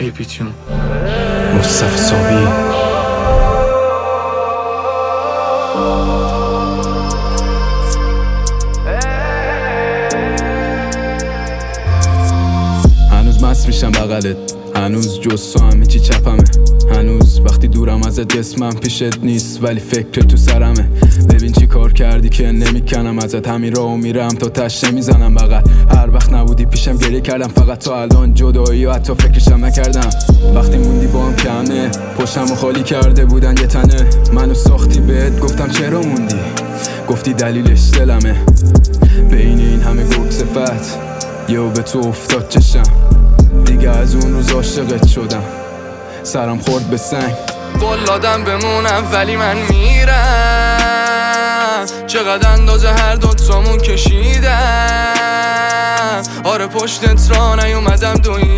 ایپیتون مصطفی صابی. هنوز مست میشم بغلت، هنوز جز تو همه چی چپمه، هنوز وقتی دورم ازت جسمم پیشت نیست ولی فکر تو سرمه. ببین چی کار کردی که نمیکنم ازت، همین راهو میرم تا تش نمیزنم بغل. هر وقت نبودی پیشم گریه کردم فقط، تا الان جدایی و حتی فکرشم نکردم. وقتی موندی با هم کمه، پشتمو خالی کرده بودن یه تنه. منو ساختی بهت گفتم چرا موندی، گفتی دلیلش دلمه. بین این همه گرگ صفت یهو به تو افتاد چشم، دیگه از اون روز عاشقت شدم، سرم خورد به سنگ. قولادم بمونم ولی من میرم، چقدر اندازه هر دوتامون کشیدم. آره پشتت را نیومدم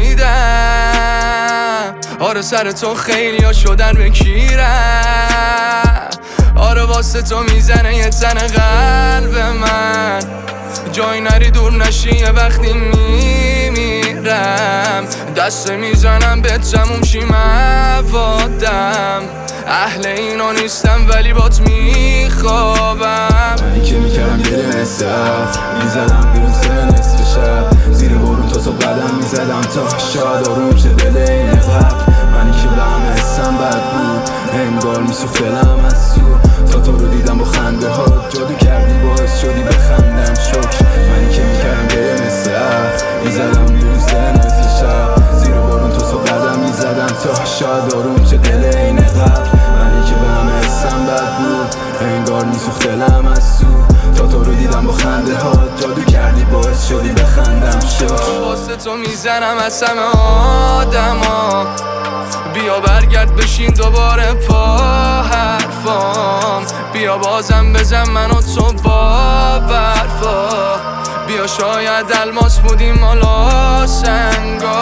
دویدم، آره سر تو خیلی ها شدن بکیرم. آره واسه تو میزنه یه تن قلب من، جای نری دور نشی یه وقتی میمیرم. دست میزنم به تموم شی موادم، اهل اینا نیستم ولی بات میخوابم. منی که میکردم گره نسبت، میزدم بیرون سر نصف شب، زیر بارون تا صبح قدم میزدم تا شاید آروم شه دل این قبل. منی که به همه حسم بد بود، انگار میسوخت دلم از تو، تا تو رو دیدم با خنده ها جادو کردی باعث شدی بخندم شکر. منی که میکردم گره نسبت، میزدم بیرون سر نصف شب، زیر بارون تا صبح قدم میزدم تا شاید آروم شه دل این قبل. منی که به همه حسم بد بود، انگار میسوخت دلم از تو، تا تو رو دیدم با خنده ها جادو کردی باعث شدی بخندم شکر. واسه تو میزنم از همه آدما، بیا برگرد بشین دوباره پا حرفام، بیا بازم بزن من و تو با برفا، بیا شاید الماس بودیم مالا سنگا.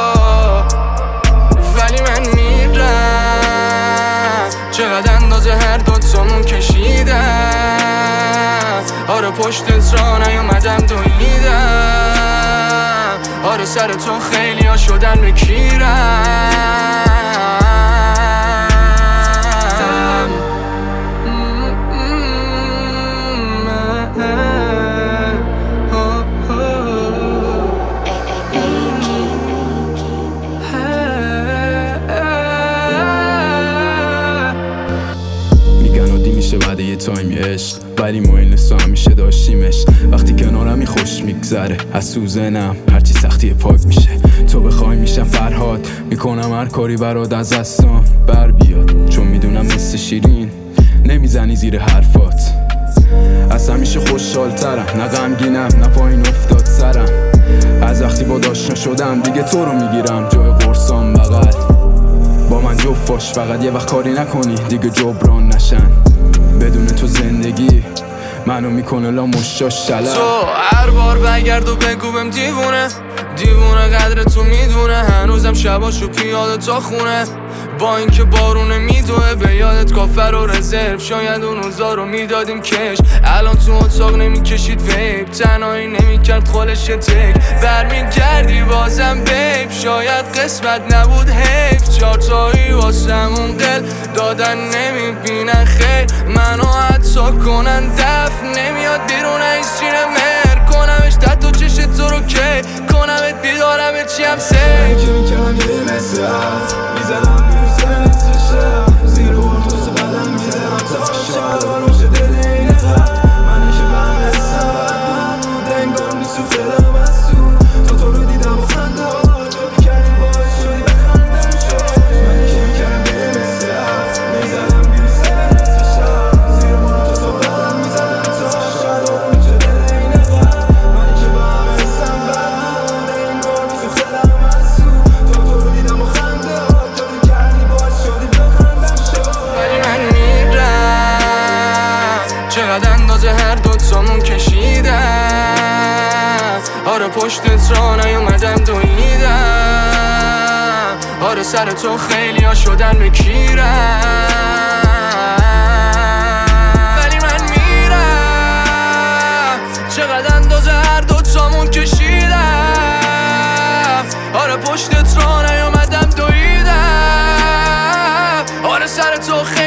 ولی من میرم، چقدر اندازه هر دوتامون کشیدم. آره پشتت را نیومدم دویدم، آره سر تو خیلی ها شدن بکیرم. بعد یه تایمی عشق ولی ما این لسا همیشه داشتیمش. وقتی کنارمی خوش میگذره، از سوزنم هرچی سختی پاک میشه. تو بخوای میشم فرهاد، میکنم هر کاری برات از دستان بر بیاد، چون میدونم مثل شیرین نمیزنی زیر حرفات. از همیشه خوشحال ترم، نه غمگینم نه پایین افتاد سرم. از وقتی با آشنا شدم دیگه تو رو میگیرم جای قرصام بغل. با من جفت باش فقط یه وقت کاری نکنی دیگه جبران نشن. بدون تو زندگی منو میکنه لا مشاش شلم. تو هر بار بگرد و بگو بهم دیوونه، دیوونه قدر تو میدونه. هنوزم شباشو پیاده تا خونه، با اینکه بارونه میدوه. به یادت کافر و رزرو، شاید اون روزا رو میدادیم کش. الان تو اتاق نمیکشید ویب، تنهایی نمیکرد خالش تک. برمیگردی بازم بیب، شاید قسمت نبود حیف. چارتایی واسمون قل دادن نمیبینن خیر، منو حتی کنن دفن. نمیاد بیرون این سینه مر کنمش تحت و چش تو رو کی کنمت بیدارم چیم سی. من که میکردم یه نسبت، میزدم بیرون سر نصف شب، زیر بارون تا صبح قدم میزدم تا شاید آروم شه دل این قبل. منی که به همه حسم بد بود، انگار میسوخت دلم از تو، تا تو رو دیدم با خنده ها جادو کردی باعث شدی بخندم شکر. منی که میکردم یه نسبت، میزدم بیرون سر نصف شب، زیر بارون تا صبح قدم میزدم تا شاید آروم شه دل این قبل. منی که به همه حسم بد بود، انگار میسوخت دلم از تو، تا تو رو دیدم با خنده ها جادو کردی باعث شدی بخندم شکر. ولی من میرم، چقدر اندازه هر دوتامون کشیدم. آره پشتت را نیومدم دویدم، آره سر تو خیلی ها شدن بکیرم. ولی من میرم، چقدر اندازه هر دوتامون کشیدم. آره پشتت را نیومدم سر تو خیلی